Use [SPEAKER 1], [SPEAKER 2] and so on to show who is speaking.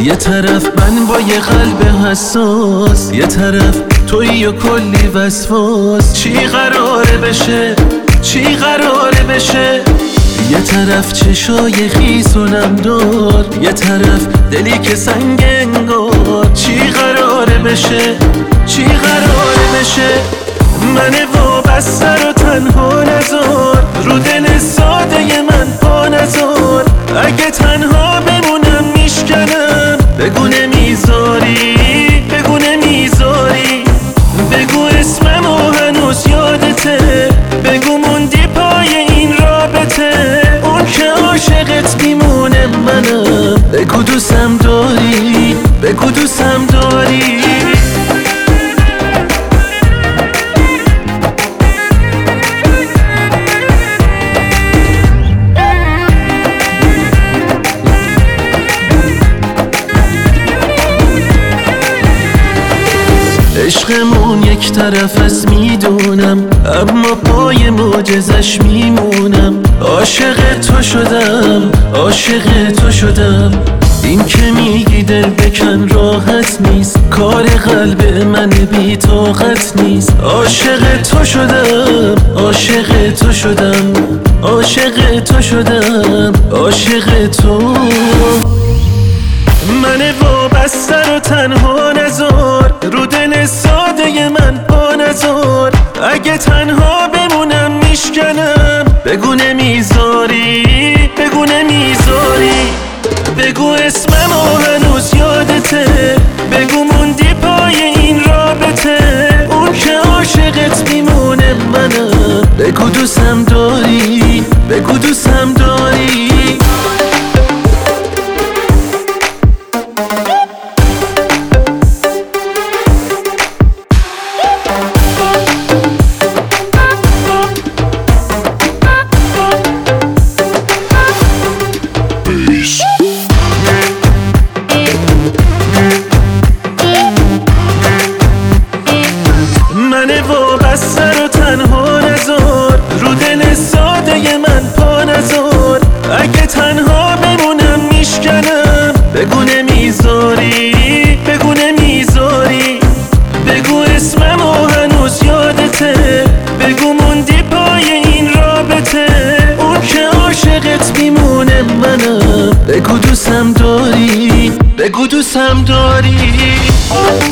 [SPEAKER 1] یه طرف من با یه قلب حساس، یه طرف تویی و کلی وسواس. چی قراره بشه، چی قراره بشه؟ یه طرف چشای خیس و نمدار، یه طرف دلی که سنگ انگار. چی قراره بشه، چی قراره بشه؟ من وابسته رو تنها نذار، رو دل ساده من پا نذار. اگه تنها بمونم میشکنم، بگو نمیذاری، بگو نمیذاری. بگو اسممو هنوز یادته، بگو موندی پای این رابطه. اون که عاشقت میمونه منم، بگو دوستم داری، بگو دوستم داری. عشقمون یک طرف است میدونم، اما پای معجزش میمونم. عاشق تو شدم، عاشق تو شدم. این که میگی دل بکن راحت نیست، کار قلب من بی طاقت نیست. عاشق تو شدم، عاشق تو شدم، عاشق تو شدم، عاشق تو. من وابسته رو تنها نذار، رو دل ساده من پا نذار. اگه تنها بمونم میشکنم، بگو نمیذاری، بگو نمیذاری. بگو اسممو هنوز یادته، بگو موندی پای این رابطه. اون که عاشقت میمونه منم، بگو دوستم داری، بگو دوستم داری. من وابسته رو تنها نذار، رو دل ساده من پا نذار. اگه تنها بمونم میشکنم، بگو نمیذاری، بگو نمیذاری. بگو اسممو هنوز یادته، بگو موندی پای این رابطه. اون که عاشقت میمونه منم، بگو دوستم داری، بگو دوستم داری.